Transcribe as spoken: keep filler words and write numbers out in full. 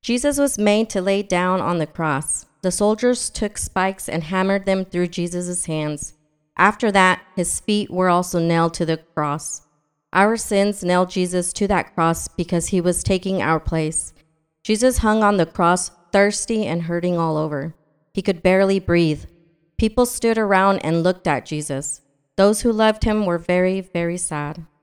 Jesus was made to lay down on the cross. The soldiers took spikes and hammered them through Jesus' hands. After that, his feet were also nailed to the cross. Our sins nailed Jesus to that cross because he was taking our place. Jesus hung on the cross, thirsty and hurting all over. He could barely breathe. People stood around and looked at Jesus. Those who loved him were very, very sad.